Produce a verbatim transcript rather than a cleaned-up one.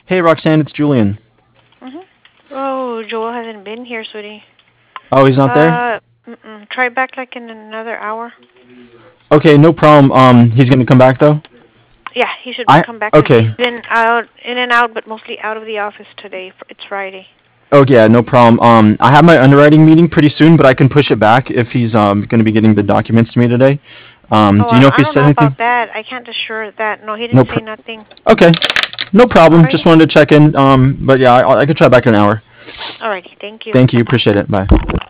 Hey, Roxanne, it's Julian. Mhm. Oh, Joel hasn't been here, sweetie. Oh, he's not there? Uh, mm-mm. Try back like in another hour. Okay, no problem. Um, he's gonna come back though? Yeah, he should I come back 'cause okay. he's been out, in and out, but mostly out of the office today. It's Friday. Oh yeah, no problem. Um, I have my underwriting meeting pretty soon, but I can push it back if he's um gonna be getting the documents to me today. Um, Oh, do you know if I, I he don't said know anything? about that. I can't assure that. No, he No. didn't say Pr- nothing. okay, no problem. Just Alrighty. wanted to check in. Um, but yeah, I, I could try back in an hour. Alrighty. Thank you. Thank you. Appreciate it. Bye.